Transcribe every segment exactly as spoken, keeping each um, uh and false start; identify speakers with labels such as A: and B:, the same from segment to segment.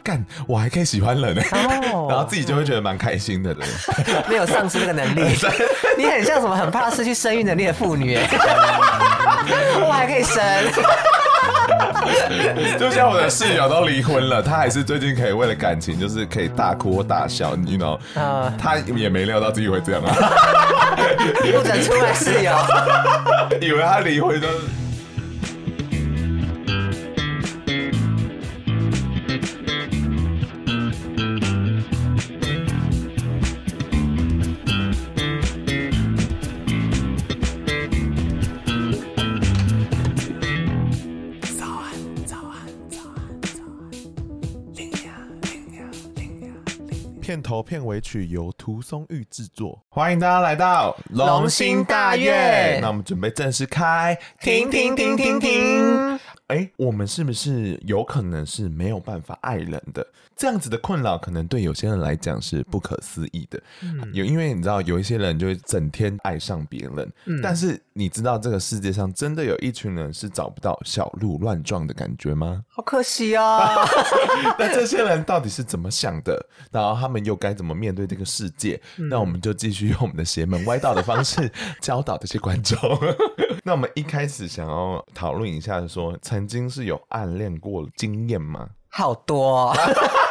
A: 干我还可以喜欢人呢、欸哦、然后自己就会觉得蛮开心的。
B: 没有丧失这个能力。你很像什么很怕失去生育能力的妇女、欸、我还可以生。
A: 就像我的室友都离婚了，他还是最近可以为了感情就是可以大哭或大笑 you know、uh, 他也没料到自己会这样啊。
B: 不准出卖室友。
A: 以为他离婚就是片头片尾曲由涂松玉制作，欢迎大家来到
B: 龙兴大悦。
A: 那我们准备正式开，
B: 停停停停停。
A: 哎，我们是不是有可能是没有办法爱人的？这样子的困扰，可能对有些人来讲是不可思议的。嗯、有因为你知道，有一些人就会整天爱上别人、嗯，但是你知道这个世界上真的有一群人是找不到小鹿乱撞的感觉吗？
B: 好可惜啊！
A: 那这些人到底是怎么想的？然后他们又该怎么面对这个世界？嗯、那我们就继续用我们的邪门歪道的方式教导这些观众。那我们一开始想要讨论一下说，曾经是有暗恋过经验吗？
B: 好多、哦。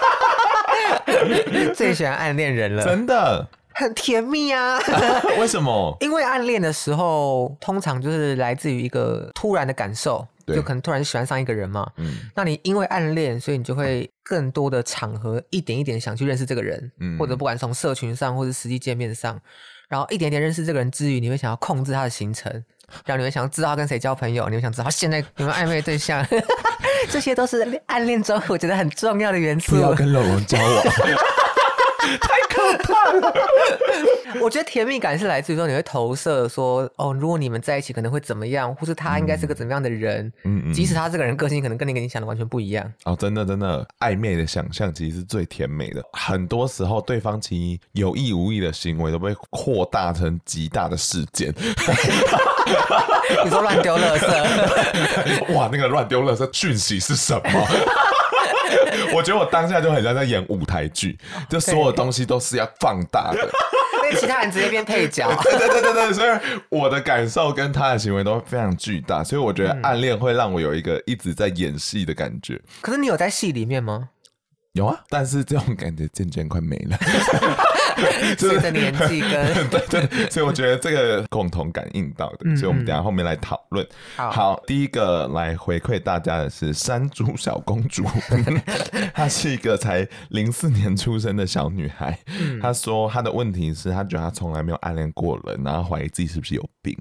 B: 最喜欢暗恋人了，
A: 真的
B: 很甜蜜啊。
A: 为什么？
B: 因为暗恋的时候通常就是来自于一个突然的感受，就可能突然喜欢上一个人嘛、嗯、那你因为暗恋所以你就会更多的场合一点一点想去认识这个人、嗯、或者不管从社群上或者实际见面上，然后一点点认识这个人之余，你会想要控制他的行程，然后你会想要知道他跟谁交朋友，你会想知道他现在有没有暧昧对象。这些都是暗恋中我觉得很重要的元素。
A: 不要跟龙龙交往。太可怕了。
B: 我觉得甜蜜感是来自于说你会投射说，哦，如果你们在一起可能会怎么样，或是他应该是个怎么样的人、嗯嗯、即使他这个人个性可能跟你跟你想的完全不一样。
A: 哦，真的真的，暧昧的想象其实是最甜美的。很多时候对方其实有意无意的行为都被扩大成极大的事件。
B: 你说乱丢垃圾。
A: 哇，那个乱丢垃圾讯息是什么？我觉得我当下就很像在演舞台剧，就所有东西都是要放大的，
B: 因为其他人直接变配角。
A: 对对对对对，所以我的感受跟他的行为都非常巨大，所以我觉得暗恋会让我有一个一直在演戏的感觉。
B: 可是你有在戏里面吗？
A: 有啊，但是这种感觉渐渐快没了。
B: 随着年纪跟
A: 对对对，所以我觉得这个共同感应到的、嗯、所以我们等一下后面来讨论。好, 好，第一个来回馈大家的是山猪小公主。她是一个才零四年出生的小女孩、嗯、她说她的问题是她觉得她从来没有暗恋过人，然后怀疑自己是不是有病。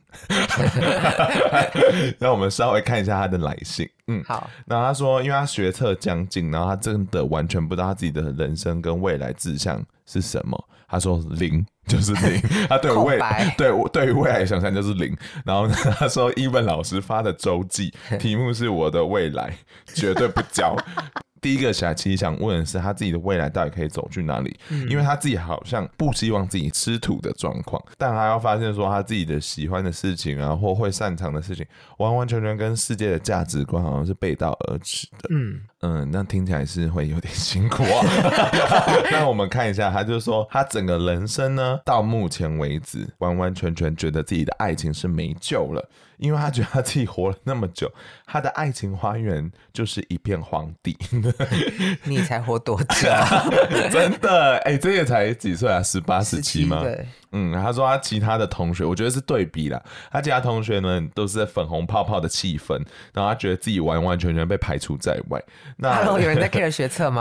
A: 让我们稍微看一下她的来信。嗯，好。然后她说因为她学测将近，然后她真的完全不知道她自己的人生跟未来志向是什么。他说零就是零，他对未对对于未来的想象就是零。然后他说英文老师发的周记题目是我的未来绝对不交。第一个其实想问的是他自己的未来到底可以走去哪里、嗯、因为他自己好像不希望自己吃土的状况，但他要发现说他自己的喜欢的事情啊或会擅长的事情完完全全跟世界的价值观好像是背道而驰的。嗯嗯，那听起来是会有点辛苦啊。那我们看一下，他就说他整个人生呢到目前为止完完全全觉得自己的爱情是没救了，因为他觉得他自己活了那么久，他的爱情花园就是一片荒地。
B: 你才活多久？
A: 真的哎、欸，这也才几岁啊？十八、十七吗？对。嗯，他说他其他的同学，我觉得是对比啦。他其他同学呢，都是在粉红泡泡的气氛，然后他觉得自己完完全全被排除在外。那
B: Hello， 有人在 care 学测吗？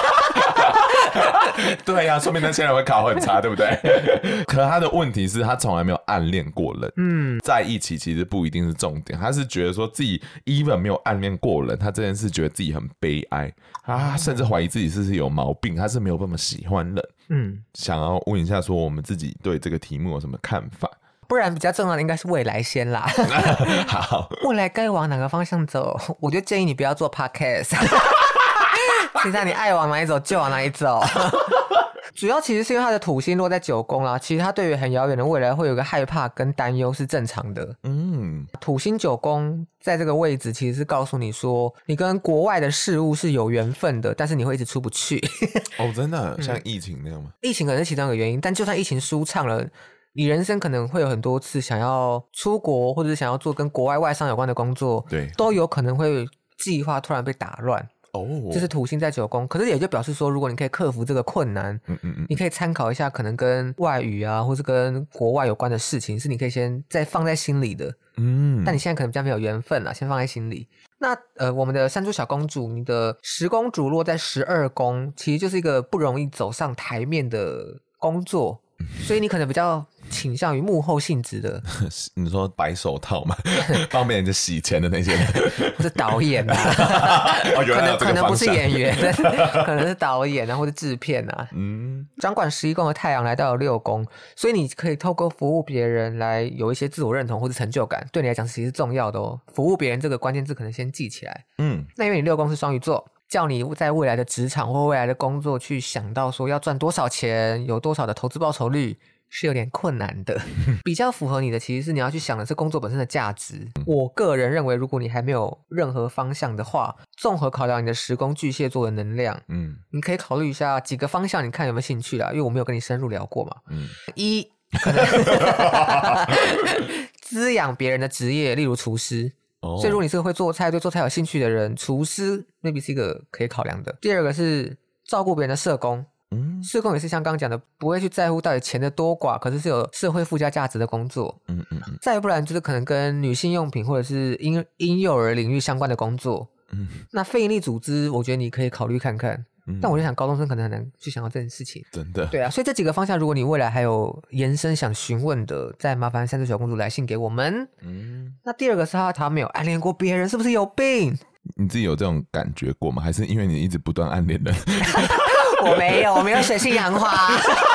A: 对呀、啊，说明那些人会考很差，对不对？可他的问题是他从来没有暗恋过人，嗯，在一起其实不一定是重点，他是觉得说自己 even 没有暗恋过人，他这件事觉得自己很悲哀，他甚至怀疑自己是不是有毛病，他是没有那么喜欢人。嗯，想要问一下说我们自己对这个题目有什么看法？
B: 不然比较重要的应该是未来先啦。
A: 好，
B: 未来该往哪个方向走？我就建议你不要做 podcast。其实你爱往哪里走就往哪里走。 主要其实是因为他的土星落在九宫啦，其实他对于很遥远的未来会有个害怕跟担忧是正常的。嗯，土星九宫在这个位置其实是告诉你说，你跟国外的事物是有缘分的，但是你会一直出不去。
A: 哦，真的像疫情那样吗？
B: 嗯、疫情可能是其中一个原因，但就算疫情舒畅了，你人生可能会有很多次想要出国，或者是想要做跟国外外商有关的工作，
A: 对，
B: 都有可能会计划突然被打乱。哦，这是土星在九宫，可是也就表示说，如果你可以克服这个困难，嗯嗯嗯，你可以参考一下可能跟外语啊，或是跟国外有关的事情，是你可以先再放在心里的。嗯，但你现在可能比较没有缘分啦，先放在心里。那呃，我们的山猪小公主，你的十宫主落在十二宫，其实就是一个不容易走上台面的工作，所以你可能比较倾向于幕后性质的。
A: 你说白手套嘛，帮别人就洗钱的那些人，
B: 或是导演啊，
A: 哦、
B: 可能可能不是演员，可能是导演啊，或者制片啊。嗯，掌管十一宫的太阳来到了六宫，所以你可以透过服务别人来有一些自我认同或是成就感，对你来讲其实是重要的哦。服务别人这个关键字可能先记起来。嗯，那因为你六宫是双鱼座，叫你在未来的职场或未来的工作去想到说要赚多少钱，有多少的投资报酬率，是有点困难的。比较符合你的其实是你要去想的是工作本身的价值。我个人认为，如果你还没有任何方向的话，综合考量你的十宫巨蟹座的能量，嗯，你可以考虑一下几个方向，你看有没有兴趣啦，因为我没有跟你深入聊过嘛。嗯，一可能滋养别人的职业，例如厨师。Oh. 所以如果你是个会做菜对做菜有兴趣的人，厨师 maybe 是一个可以考量的。第二个是照顾别人的社工，嗯，社工也是像刚刚讲的不会去在乎到底钱的多寡，可是是有社会附加价值的工作。嗯嗯嗯。再不然就是可能跟女性用品或者是婴婴幼儿领域相关的工作。嗯，那非营利组织我觉得你可以考虑看看。嗯、但我就想高中生可能很难去想到这件事情。
A: 真的。
B: 对啊，所以这几个方向如果你未来还有延伸想询问的，再麻烦山猪小公主来信给我们。嗯，那第二个是他他没有暗恋过别人，是不是有病？
A: 你自己有这种感觉过吗？还是因为你一直不断暗恋人？
B: 我没有，我没有水性杨花。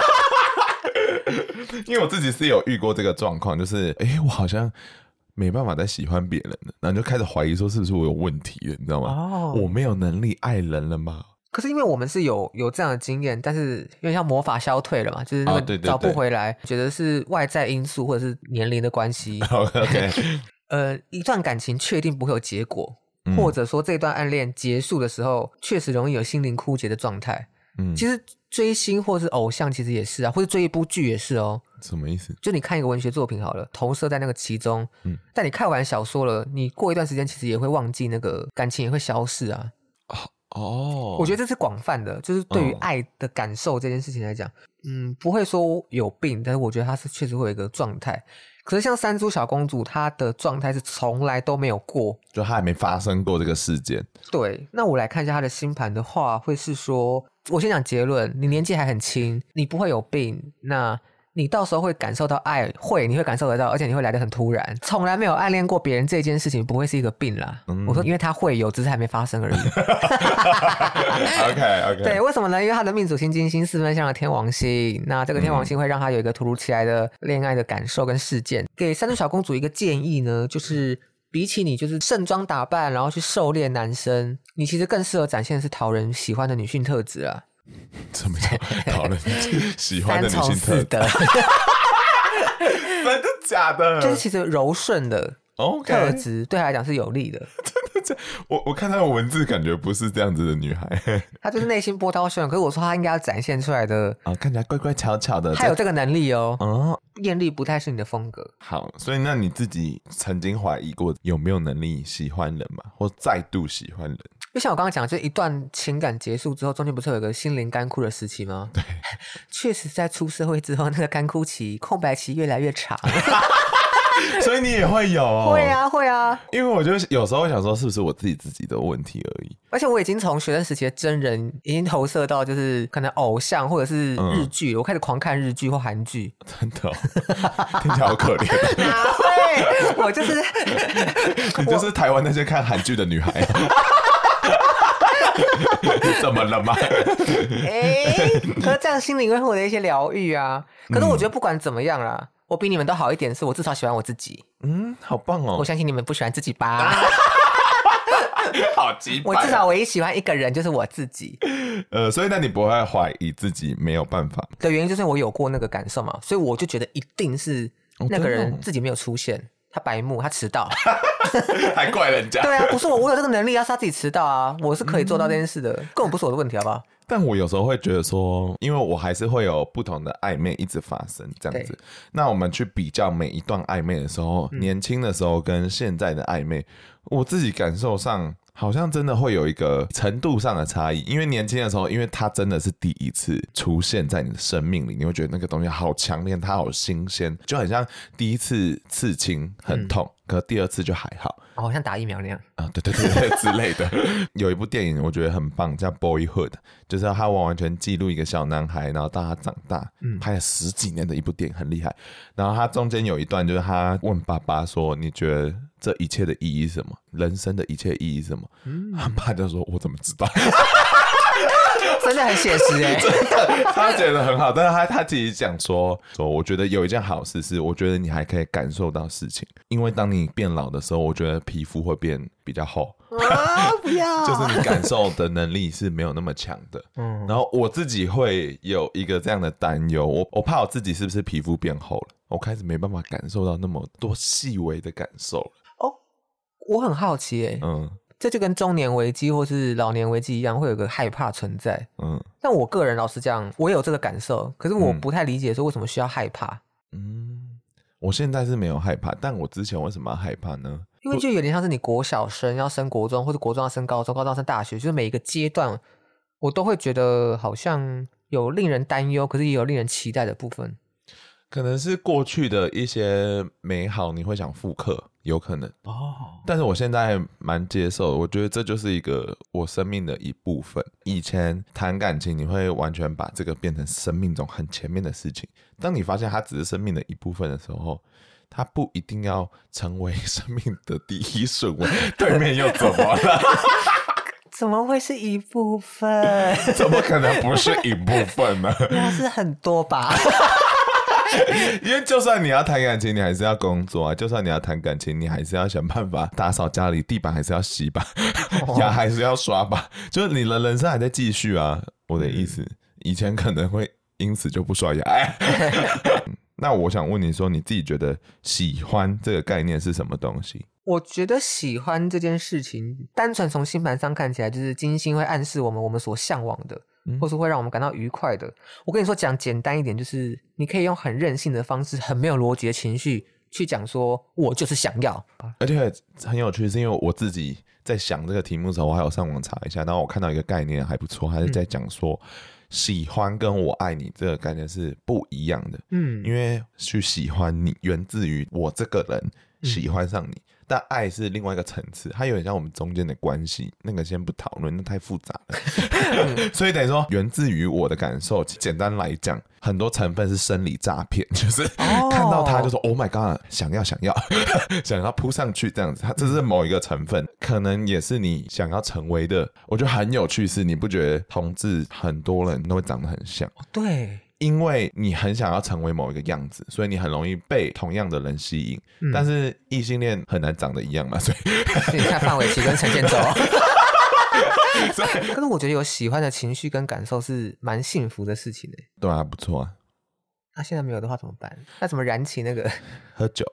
A: 因为我自己是有遇过这个状况，就是哎，我好像没办法再喜欢别人了，然后就开始怀疑说是不是我有问题了，你知道吗？哦，我没有能力爱人了吗？
B: 可是因为我们是有有这样的经验，但是因为像魔法消退了嘛，就是那个找不回来，哦、觉得是外在因素或者是年龄的关系。
A: OK，
B: 呃，一段感情确定不会有结果，嗯、或者说这段暗恋结束的时候，确实容易有心灵枯竭的状态。嗯，其实追星或是偶像其实也是啊，或者追一部剧也是哦。
A: 什么意思？
B: 就你看一个文学作品好了，投射在那个其中，嗯，但你看完小说了，你过一段时间其实也会忘记那个感情，也会消逝啊。哦，我觉得这是广泛的，就是对于爱的感受这件事情来讲，嗯，不会说有病，但是我觉得他是确实会有一个状态。可是像山猪小公主，她的状态是从来都没有过，
A: 就她还没发生过这个事件。
B: 对，那我来看一下她的星盘的话，会是说，我先讲结论，你年纪还很轻，你不会有病，那你到时候会感受到爱，会，你会感受得到，而且你会来得很突然。从来没有暗恋过别人这件事情不会是一个病啦。嗯、我说，因为他会有，只是还没发生而已。
A: OK OK。
B: 对，为什么呢？因为他的命主星金星四分相的天王星，那这个天王星会让他有一个突如其来的恋爱的感受跟事件。给山猪小公主一个建议呢，就是比起你就是盛装打扮然后去狩猎男生，你其实更适合展现的是讨人喜欢的女性特质啦。
A: 什么叫讨人喜欢的女性特质？真的假的？
B: 就是其实柔顺的特质、okay. 对她来讲是有利的。
A: 真的，我我看她的文字感觉不是这样子的女孩。
B: 她就是内心波涛汹涌，可是我说她应该要展现出来的
A: 啊，看起来乖乖巧巧的，
B: 她有这个能力哦。哦，艳丽不太是你的风格。
A: 好，所以那你自己曾经怀疑过有没有能力喜欢人吗？或再度喜欢人？
B: 就像我刚刚讲，就一段情感结束之后，中间不是有一个心灵干枯的时期吗？
A: 对，
B: 确实在出社会之后，那个干枯期、空白期越来越长。
A: 所以你也会有哦？
B: 会啊，会啊。
A: 因为我就有时候会想说，是不是我自己自己的问题而已？
B: 而且我已经从学生时期的真人，已经投射到就是可能偶像或者是日剧、嗯，我开始狂看日剧或韩剧。
A: 真的、哦，听起来好可怜。
B: 哪会？我就是
A: 你就是台湾那些看韩剧的女孩。你怎么了吗？
B: 哎、欸，可是这样心里会获得一些疗愈啊。可是我觉得不管怎么样啦、嗯，我比你们都好一点，是我至少喜欢我自己。
A: 嗯，好棒哦！
B: 我相信你们不喜欢自己吧？
A: 好鸡掰。
B: 我至少唯一喜欢一个人就是我自己。
A: 呃，所以那你不会怀疑自己没有办法
B: 的原因就是我有过那个感受嘛，所以我就觉得一定是那个人自己没有出现，哦、他白目，他迟到，
A: 还怪人家。
B: 对啊，不是我，我有这个能力啊，是他自己迟到啊，我是可以做到这件事的，嗯、根本不是我的问题，好不好？
A: 但我有时候会觉得说，因为我还是会有不同的暧昧一直发生这样子。那我们去比较每一段暧昧的时候，嗯、年轻的时候跟现在的暧昧，我自己感受上好像真的会有一个程度上的差异。因为年轻的时候，因为它真的是第一次出现在你的生命里，你会觉得那个东西好强烈，它好新鲜，就很像第一次刺青很痛，嗯、可第二次就还好。
B: 哦，像打疫苗那样
A: 啊，对对对对之类的。有一部电影我觉得很棒，叫《Boyhood》，就是他完完全记录一个小男孩，然后到他长大，嗯、拍了十几年的一部电影，很厉害。然后他中间有一段就是他问爸爸说：“你觉得这一切的意义是什么？人生的一切意义是什么？”嗯、他爸就说：“我怎么知道？”
B: 真的很写实哎，
A: 真的，他觉得很好，但是他他自己讲说说，我觉得有一件好事是，我觉得你还可以感受到事情，因为当你变老的时候，我觉得皮肤会变比较厚，
B: 啊，不要，
A: 就是你感受的能力是没有那么强的。嗯，然后我自己会有一个这样的担忧，我我怕我自己是不是皮肤变厚了，我开始没办法感受到那么多细微的感受了。
B: 哦，我很好奇哎、欸，嗯。这就跟中年危机或是老年危机一样，会有个害怕存在。嗯，但我个人老实讲，我也有这个感受，可是我不太理解说为什么需要害怕。
A: 嗯，我现在是没有害怕，但我之前为什么要害怕呢？
B: 因为就有点像是你国小升要升国中，或者国中要升高中，高中要升大学，就是每一个阶段，我都会觉得好像有令人担忧，可是也有令人期待的部分。
A: 可能是过去的一些美好，你会想复刻，有可能哦。但是我现在蛮接受的，我觉得这就是一个我生命的一部分。以前谈感情，你会完全把这个变成生命中很前面的事情。当你发现它只是生命的一部分的时候，它不一定要成为生命的第一顺位。对面又怎么了？
B: 怎么会是一部分？
A: 怎么可能不是一部分呢？
B: 那是很多吧。
A: 因为就算你要谈感情，你还是要工作啊；就算你要谈感情，你还是要想办法打扫家里，地板还是要洗吧，牙还是要刷吧，就是你的人生还在继续啊。我的意思，以前可能会因此就不刷牙。那我想问你说，你自己觉得喜欢这个概念是什么东西？
B: 我觉得喜欢这件事情，单纯从星盘上看起来，就是金星会暗示我们我们所向往的。或是会让我们感到愉快的。我跟你说，讲简单一点，就是你可以用很任性的方式，很没有逻辑的情绪去讲说我就是想要。
A: 而且很有趣是因为我自己在想这个题目的时候，我还有上网查一下，然后我看到一个概念还不错，还是在讲说、嗯、喜欢跟我爱你这个概念是不一样的。嗯，因为去喜欢你源自于我这个人喜欢上你、嗯，但爱是另外一个层次，它有点像我们中间的关系，那个先不讨论，那太复杂了。所以等于说源自于我的感受，简单来讲，很多成分是生理诈骗，就是看到他就说 Oh my god， 想要想要想要扑上去这样子，它这是某一个成分，可能也是你想要成为的。我觉得很有趣是，你不觉得同志很多人都会长得很像？
B: 对。
A: 因为你很想要成为某一个样子，所以你很容易被同样的人吸引、嗯、但是异性恋很难长得一样嘛，所以
B: 你看范玮琪跟陈建州可是我觉得有喜欢的情绪跟感受是蛮幸福的事情耶。
A: 对啊，不错啊。
B: 那、啊、现在没有的话怎么办？那怎么燃起那个
A: 喝酒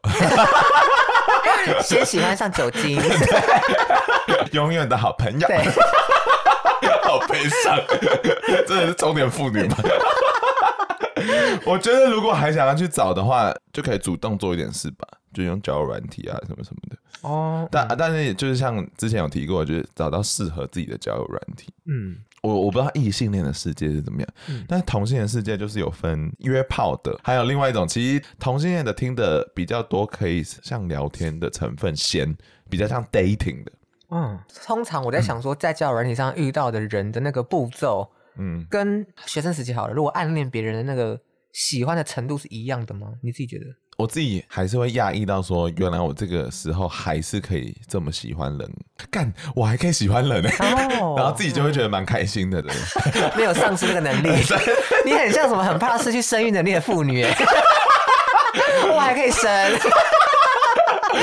B: 先喜欢上酒精
A: 永远的好朋友。对好悲伤真的是中年妇女吗？我觉得如果还想要去找的话，就可以主动做一点事吧，就用交友软体啊什么什么的哦。但、嗯、但是也就是像之前有提过，就是找到适合自己的交友软体。嗯，我我不知道异性恋的世界是怎么样、嗯、但是同性恋的世界就是有分约炮的，还有另外一种，其实同性恋的听的比较多，可以像聊天的成分先比较像 dating 的。
B: 嗯，通常我在想说，在交友软体上遇到的人的那个步骤，嗯，跟学生时期好了，如果暗恋别人的那个喜欢的程度是一样的吗？你自己觉得？
A: 我自己还是会讶异到说，原来我这个时候还是可以这么喜欢人，干，我还可以喜欢人、欸哦、然后自己就会觉得蛮开心的，对
B: 没有丧失这个能力你很像什么很怕失去生育能力的妇女、欸、我还可以生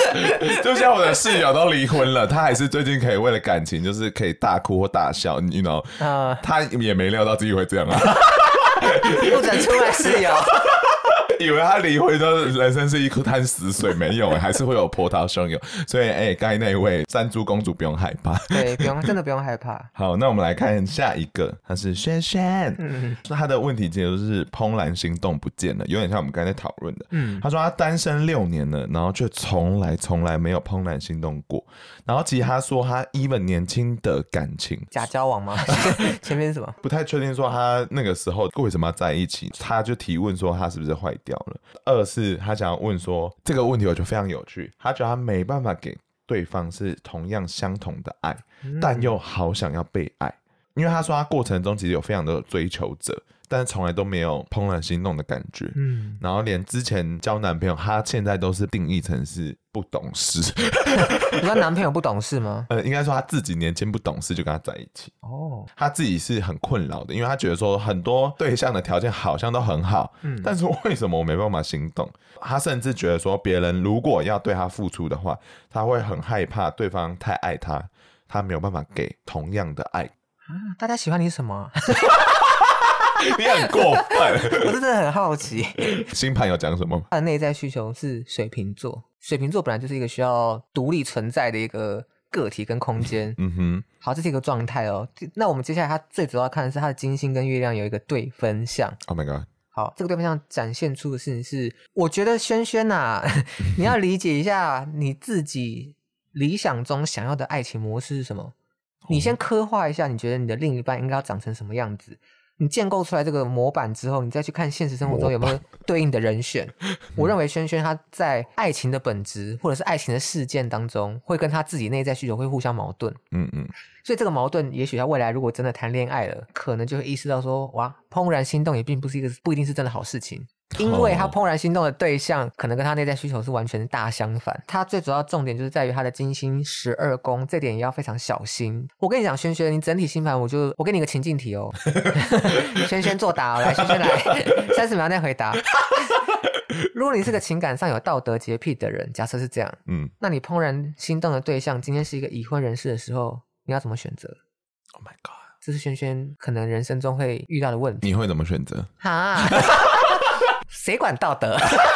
A: 就像我的室友都离婚了，他还是最近可以为了感情就是可以大哭或大笑，你 you know、uh, 他也没料到自己会这样啊。
B: 不准出来室友。
A: 以为他离婚都人生是一滩死水，没有，还是会有波涛汹涌。所以哎，刚才那一位山猪公主不用害怕，
B: 对，不用，真的不用害怕。
A: 好，那我们来看下一个，他是轩轩，嗯，他的问题其实就是怦然心动不见了，有点像我们刚才讨论的。嗯，他说他单身六年了，然后却从来从来没有怦然心动过。然后其实他说他 even 年轻的感情
B: 假交往吗？前面是什么？
A: 不太确定说他那个时候为什么要在一起，他就提问说他是不是坏掉了。二是他想要问说这个问题我觉得非常有趣，他觉得他没办法给对方是同样相同的爱、嗯、但又好想要被爱，因为他说他过程中其实有非常多的追求者，但是从来都没有怦然心动的感觉、嗯、然后连之前交男朋友他现在都是定义成是不懂事。
B: 你说男朋友不懂事吗？
A: 呃，应该说他自己年轻不懂事就跟他在一起。哦，他自己是很困扰的，因为他觉得说很多对象的条件好像都很好、嗯、但是为什么我没办法心动？他甚至觉得说别人如果要对他付出的话，他会很害怕对方太爱他，他没有办法给同样的爱、
B: 啊、大家喜欢你什么？
A: 你很过分。
B: 我真的很好奇
A: 星盘有讲什么？
B: 他的内在需求是水瓶座，水瓶座本来就是一个需要独立存在的一个个体跟空间。嗯哼，好，这是一个状态哦。那我们接下来他最主要看的是他的金星跟月亮有一个对分相。
A: Oh my god，
B: 好，这个对分相展现出的事情是，我觉得轩轩啊你要理解一下你自己理想中想要的爱情模式是什么。你先刻画一下你觉得你的另一半应该要长成什么样子，你建构出来这个模板之后，你再去看现实生活中有没有对应的人选。我认为轩轩他在爱情的本质或者是爱情的事件当中会跟他自己内在需求会互相矛盾。嗯嗯，所以这个矛盾也许他未来如果真的谈恋爱了，可能就会意识到说，哇，怦然心动也并不是一个不一定是真的好事情，因为他怦然心动的对象可能跟他内在需求是完全大相反。他最主要重点就是在于他的金星十二宫，这点也要非常小心。我跟你讲轩轩，你整体星盘我就我给你个情境题哦。轩轩作答哦，来轩轩来三十秒内回答。如果你是个情感上有道德洁癖的人，假设是这样，嗯，那你怦然心动的对象今天是一个已婚人士的时候，你要怎么选择？
A: Oh my god，
B: 这是轩轩可能人生中会遇到的问题。
A: 你会怎么选择？
B: 哈谁管道德？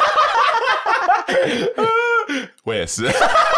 A: 我也是。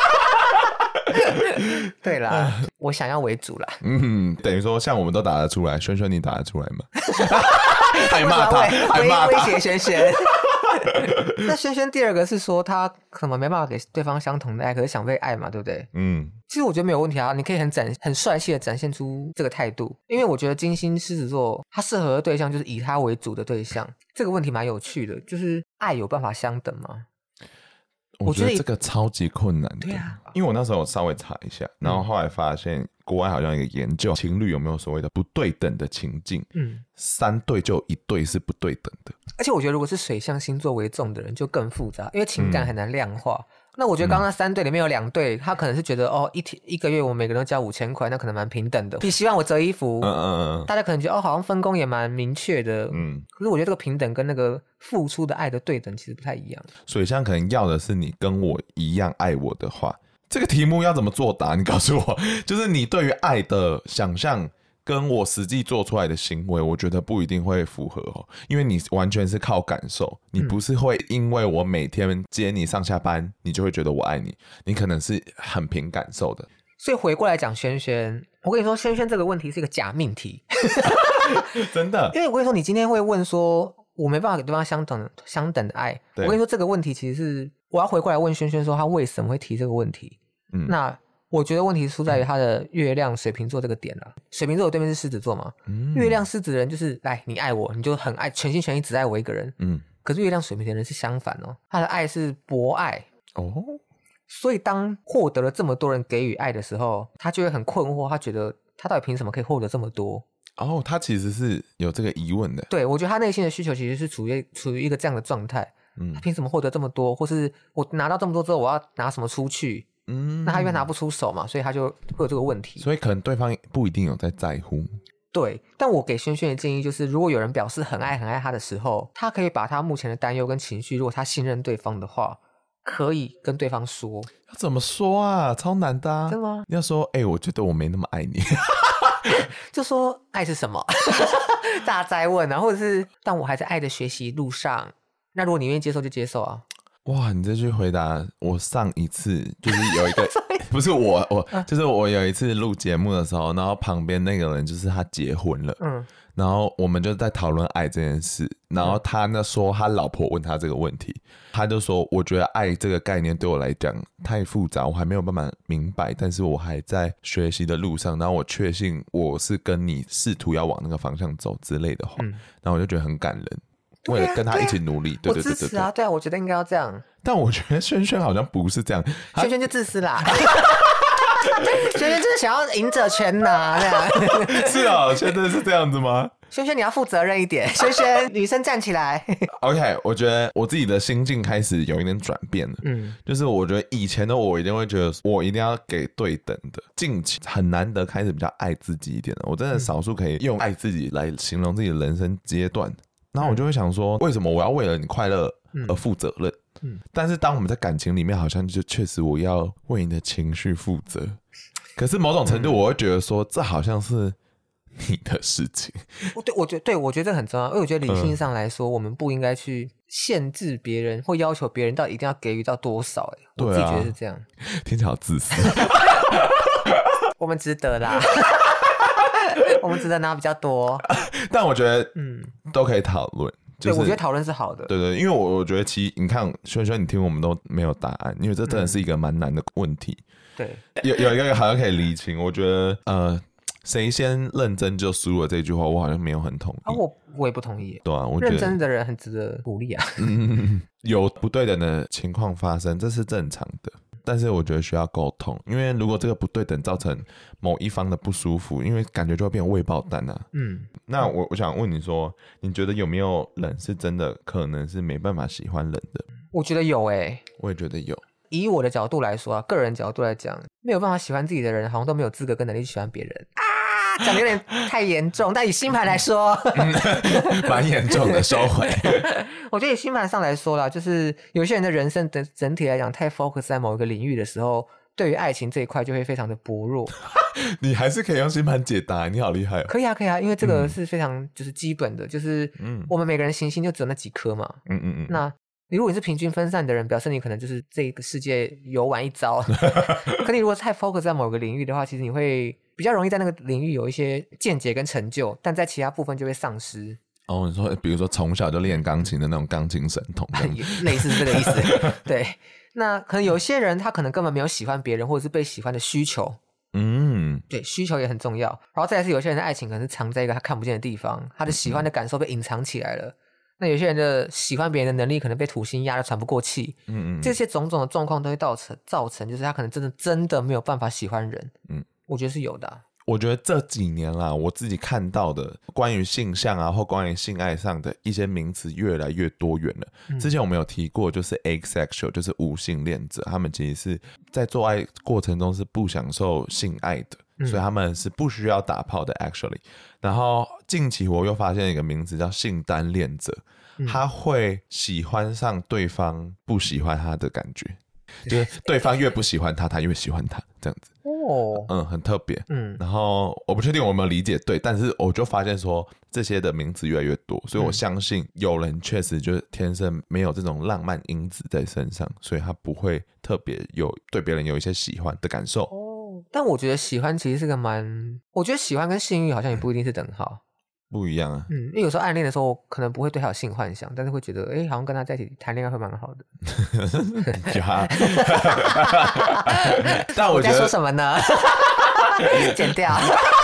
B: 对啦，我想要为主啦。
A: 嗯，等于说像我们都答得出来，轩轩你答得出来吗？还骂他，还骂他，
B: 威胁轩轩。那轩轩第二个是说他可能没办法给对方相同的爱，可是想被爱嘛，对不对？嗯，其实我觉得没有问题啊，你可以很展很帅气的展现出这个态度，因为我觉得金星狮子座他适合的对象就是以他为主的对象。这个问题蛮有趣的，就是爱有办法相等吗？
A: 我觉得这个超级困难的。
B: 对啊，
A: 因为我那时候稍微查一下，然后后来发现国外好像有一个研究，情侣有没有所谓的不对等的情境，嗯，三对就有一对是不对等的。
B: 而且我觉得如果是水象星座为重的人就更复杂，因为情感很难量化。嗯，那我觉得刚刚三对里面有两对，他可能是觉得哦，一天一个月我每个人都交五千块，那可能蛮平等的。你希望我折衣服，嗯嗯嗯，大家可能觉得哦，好像分工也蛮明确的，嗯。可是我觉得这个平等跟那个付出的爱的对等其实不太一样。
A: 水象可能要的是你跟我一样爱我的话，这个题目要怎么作答？你告诉我，就是你对于爱的想象跟我实际做出来的行为，我觉得不一定会符合哦，因为你完全是靠感受，你不是会因为我每天接你上下班，你就会觉得我爱你，你可能是很凭感受的。
B: 所以回过来讲轩轩，我跟你说，轩轩这个问题是一个假命题。
A: 真的，
B: 因为我跟你说，你今天会问说我没办法给对方相等相等的爱，我跟你说这个问题其实是我要回过来问轩轩说他为什么会提这个问题。嗯，那我觉得问题出在于他的月亮水瓶座这个点啦。水瓶座的对面是狮子座嘛，嗯，月亮狮子的人就是来你爱我，你就很爱，全心全意只爱我一个人。嗯，可是月亮水瓶的人是相反哦，他的爱是博爱哦，所以当获得了这么多人给予爱的时候，他就会很困惑，他觉得他到底凭什么可以获得这么多？
A: 哦，他其实是有这个疑问的。
B: 对，我觉得他内心的需求其实是处于处于一个这样的状态。嗯，他凭什么获得这么多？或是我拿到这么多之后，我要拿什么出去？嗯，那他因为拿不出手嘛，所以他就会有这个问题。
A: 所以可能对方不一定有在在乎。
B: 对，但我给轩轩的建议就是，如果有人表示很爱很爱他的时候，他可以把他目前的担忧跟情绪，如果他信任对方的话， 可以跟对方说。
A: 要怎么说啊？超难的啊！
B: 真的吗？
A: 你要说，哎、欸，我觉得我没那么爱你，
B: 就说爱是什么？大灾问啊，或者是但我还在爱的学习路上。那如果你愿意接受就接受啊。
A: 哇，你这句回答，我上一次就是有一个，不是我我就是我有一次录节目的时候，然后旁边那个人就是他结婚了，嗯，然后我们就在讨论爱这件事，然后他呢说他老婆问他这个问题，他就说我觉得爱这个概念对我来讲太复杂，我还没有办法明白，但是我还在学习的路上，然后我确信我是跟你试图要往那个方向走之类的话，嗯，然后我就觉得很感人。为了跟他一起努力，对对对对对，
B: 我支持啊，对啊，我觉得应该要这样。
A: 但我觉得萱萱好像不是这样，
B: 萱萱就自私啦。萱萱就是想要赢者全拿，这样
A: 是啊，现在是这样子吗？
B: 萱萱你要负责任一点，萱萱女生站起来。
A: OK， 我觉得我自己的心境开始有一点转变了，嗯，就是我觉得以前的我一定会觉得我一定要给对等的，近期很难得开始比较爱自己一点了，我真的少数可以用爱自己来形容自己的人生阶段。然后我就会想说，为什么我要为了你快乐而负责任？嗯嗯、但是当我们在感情里面，好像就确实我要为你的情绪负责。可是某种程度，我会觉得说，这好像是你的事情。
B: 对，我觉得对，我觉得这很重要，因为我觉得理性上来说，嗯、我们不应该去限制别人或要求别人到底一定要给予到多少。哎，我自己觉得是这样。
A: 听起来好自私。
B: 我们值得啦。我们值得拿比较多，
A: 但我觉得嗯都可以讨论。就是、
B: 对，我觉得讨论是好的。
A: 对对，因为我我觉得其实你看萱萱，你听我们都没有答案，因为这真的是一个蛮难的问题。
B: 对，
A: 有有一个好像可以厘清，我觉得呃，谁先认真就输了这句话，我好像没有很同意。
B: 啊，我我也不同意。
A: 对啊，我觉得
B: 认真的人很值得鼓励啊。
A: 嗯，有不对等的情况发生，这是正常的。但是我觉得需要沟通，因为如果这个不对等造成某一方的不舒服，因为感觉就会变未爆弹啊。嗯，那我我想问你说，你觉得有没有人是真的可能是没办法喜欢人的？
B: 我觉得有诶、欸，
A: 我也觉得有。
B: 以我的角度来说啊，个人角度来讲，没有办法喜欢自己的人，好像都没有资格跟能力去喜欢别人啊。讲的有点太严重，但以星盘来说，
A: 蛮严重的，收回。
B: 我觉得以星盘上来说啦，就是有些人的人生的整体来讲太 focus 在某一个领域的时候，对于爱情这一块就会非常的薄弱。
A: 你还是可以用星盘解答，你好厉害、哦。
B: 可以啊，可以啊，因为这个是非常就是基本的，嗯、就是我们每个人行星就只有那几颗嘛。嗯嗯嗯。那如果你是平均分散的人，表示你可能就是这个世界游玩一遭。可你如果太 focus 在某个领域的话，其实你会比较容易在那个领域有一些见解跟成就，但在其他部分就会丧失。
A: 哦，你说比如说从小就练钢琴的那种钢琴神童，
B: 类似是这个意思。对，那可能有些人他可能根本没有喜欢别人或者是被喜欢的需求。嗯，对，需求也很重要。然后再来是有些人的爱情可能是藏在一个他看不见的地方，他的喜欢的感受被隐藏起来了。嗯，那有些人的喜欢别人的能力可能被土星压得喘不过气。嗯嗯，这些种种的状况都会造成造成就是他可能真的真的没有办法喜欢人。嗯，我觉得是有的、啊。
A: 我觉得这几年啦，我自己看到的关于性向啊或关于性爱上的一些名词越来越多元了。嗯、之前我们有提过，就是 asexual， 就是无性恋者，他们其实是在做爱过程中是不享受性爱的，嗯、所以他们是不需要打炮的 actually。然后近期我又发现一个名字叫性单恋者，嗯、他会喜欢上对方不喜欢他的感觉。就是对方越不喜欢他，他越喜欢他，这样子。哦，嗯，很特别。嗯，然后我不确定我有没有理解对，但是我就发现说这些的名字越来越多，所以我相信有人确实就是天生没有这种浪漫因子在身上，所以他不会特别有对别人有一些喜欢的感受。
B: 哦，但我觉得喜欢其实是个蛮，我觉得喜欢跟性欲好像也不一定是等号。
A: 不一样啊，
B: 嗯，因为有时候暗恋的时候，我可能不会对他有性幻想，但是会觉得，哎，好像跟他在一起谈恋爱会蛮好的。但我觉得我在说什么呢？剪掉。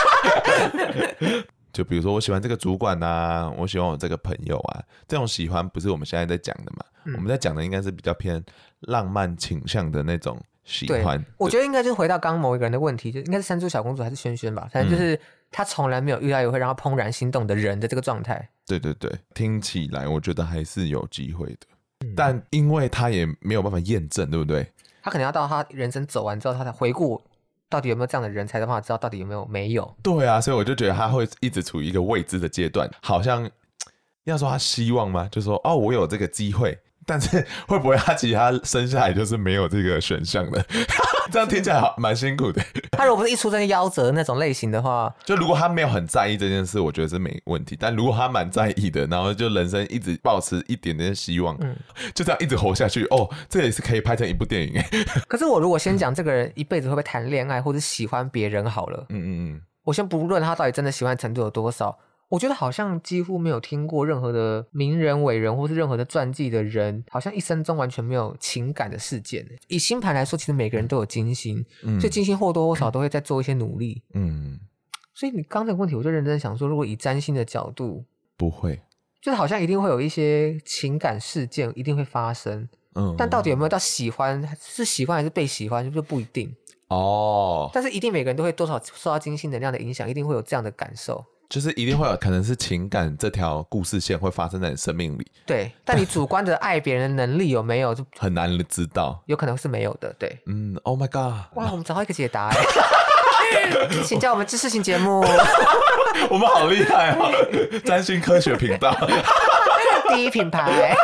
A: 就比如说，我喜欢这个主管啊，我喜欢我这个朋友啊，这种喜欢不是我们现在在讲的嘛？嗯、我们在讲的应该是比较偏浪漫倾向的那种喜欢。
B: 对，我觉得应该就是回到刚刚某一个人的问题，就应该是山猪小公主还是萱萱吧，反正就是。嗯，他从来没有遇到一个会让他怦然心动的人的这个状态。
A: 对对对，听起来我觉得还是有机会的、嗯、但因为他也没有办法验证，对不对？
B: 他可能要到他人生走完之后，他才回顾到底有没有这样的人，才有办法知道到底有没有没有。
A: 对啊，所以我就觉得他会一直处于一个未知的阶段，好像要说他希望吗？就说哦，我有这个机会但是会不会他其实他生下来就是没有这个选项的？这样听起来好蛮辛苦的。
B: 他如果不是一出生就夭折那种类型的话，
A: 就如果他没有很在意这件事，我觉得是没问题。但如果他蛮在意的，然后就人生一直抱持一点点希望，嗯、就这样一直活下去，哦，这也是可以拍成一部电影。
B: 可是我如果先讲这个人一辈子会不会谈恋爱或者喜欢别人好了，嗯嗯嗯，我先不论他到底真的喜欢程度有多少。我觉得好像几乎没有听过任何的名人伟人或是任何的传记的人好像一生中完全没有情感的事件。以星盘来说，其实每个人都有金星、嗯、所以金星或多或少都会在做一些努力。嗯，所以你刚刚这个问题我就认真想说，如果以占星的角度，
A: 不会，
B: 就是好像一定会有一些情感事件一定会发生。嗯，但到底有没有到喜欢，是喜欢还是被喜欢就不一定哦。但是一定每个人都会多少受到金星能量的影响，一定会有这样的感受，
A: 就是一定会有可能是情感这条故事线会发生在你生命里。
B: 对，但你主观的爱别人的能力有没有就
A: 很难知道，
B: 有可能是没有的。对，
A: 嗯 ，Oh my god，
B: 哇，我们找到一个解答哎。请叫我们知识型节目。
A: 我们好厉害哦，占星科学频道
B: 第一品牌。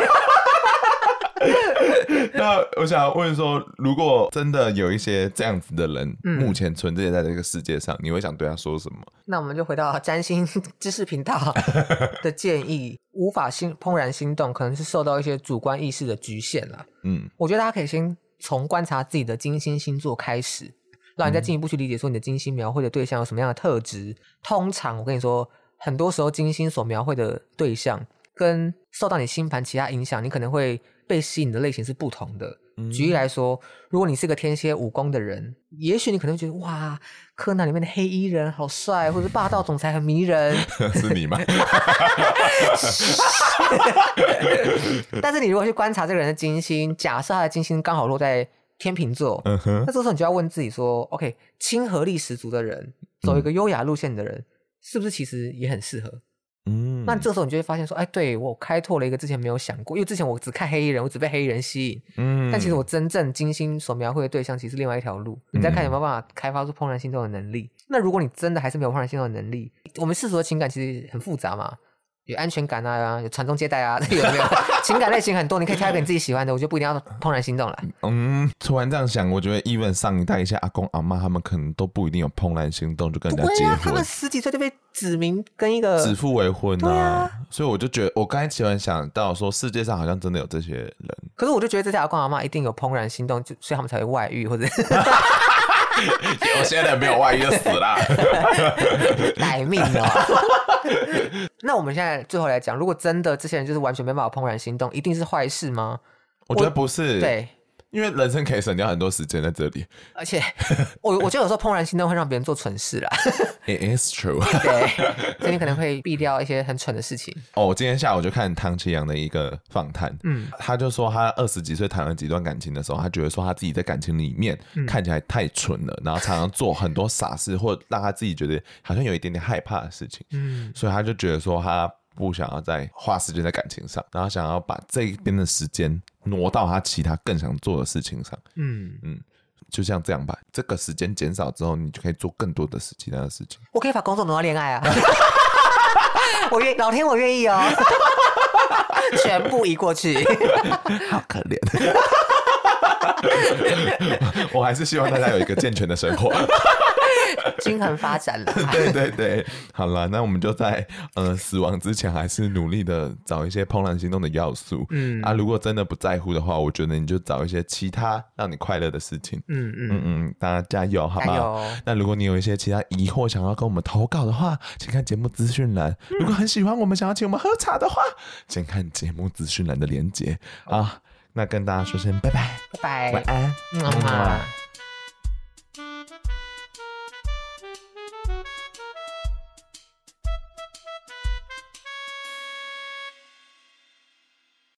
A: 那我想问说，如果真的有一些这样子的人、嗯、目前存在在这个世界上，你会想对他说什么？
B: 那我们就回到占星知识频道的建议，无法心怦然心动可能是受到一些主观意识的局限啦。嗯，我觉得大家可以先从观察自己的金星星座开始，让你再进一步去理解说你的金星描绘的对象有什么样的特质。通常我跟你说，很多时候金星所描绘的对象跟受到你星盘其他影响，你可能会被吸引的类型是不同的。嗯、举例来说，如果你是个天蝎武功的人，也许你可能会觉得哇，柯南里面的黑衣人好帅，或者霸道总裁很迷人。
A: 是你吗？
B: 但是你如果去观察这个人的金星，假设他的金星刚好落在天秤座，嗯、那这时候你就要问自己说 OK， 亲和力十足的人，走一个优雅路线的人、嗯、是不是其实也很适合？嗯，那这时候你就会发现说，哎，对，我开拓了一个之前没有想过，因为之前我只看黑衣人，我只被黑衣人吸引，嗯，但其实我真正金星所描绘的对象其实是另外一条路，你再看有没有办法开发出怦然心动的能力。那如果你真的还是没有怦然心动的能力，我们世俗的情感其实很复杂嘛，有安全感啊，有传宗接代啊，有没有情感类型很多，你可以挑一个你自己喜欢的，我觉得不一定要怦然心动了。
A: 嗯，突然这样想，我觉得 even 上一代一些阿公阿嬷他们可能都不一定有怦然心动就跟人家结婚，
B: 啊、他们十几岁就被指明跟一个
A: 指腹为婚啊，啊所以我就觉得我刚才突然想到说世界上好像真的有这些人，
B: 可是我就觉得这些阿公阿嬷一定有怦然心动，就所以他们才会外遇或者
A: 有些人没有外遇就死了，
B: 歹命哦。那我们现在最后来讲，如果真的这些人就是完全没办法怦然心动，一定是坏事吗？
A: 我觉得不是，
B: 对，
A: 因为人生可以省掉很多时间在这里，
B: 而且我我觉得有时候怦然心动会让别人做蠢事啦。
A: It is true。
B: 对，所以你可能会避掉一些很蠢的事情。
A: 哦，我今天下午就看唐綺阳的一个访谈，嗯，他就说他二十几岁谈了几段感情的时候，他觉得说他自己在感情里面看起来太蠢了，嗯、然后常常做很多傻事，或让他自己觉得好像有一点点害怕的事情，嗯，所以他就觉得说他不想要再花时间在感情上，然后想要把这一边的时间挪到他其他更想做的事情上。嗯嗯，就像这样吧，这个时间减少之后，你就可以做更多的事其他的事情。
B: 我可以把工作挪到恋爱啊！我愿老天，我愿意哦，全部移过去。
A: 好可怜。我还是希望大家有一个健全的生活。
B: 均衡发展了。
A: 对对对，好了，那我们就在呃死亡之前，还是努力的找一些怦然心动的要素。嗯啊，如果真的不在乎的话，我觉得你就找一些其他让你快乐的事情。嗯嗯嗯嗯，大家加油，好不好？那如果你有一些其他疑惑想要跟我们投稿的话，请看节目资讯栏。嗯、如果很喜欢我们，想要请我们喝茶的话，请看节目资讯栏的连结啊。那跟大家说声拜拜，
B: 拜拜，
A: 晚安，
B: 嗯。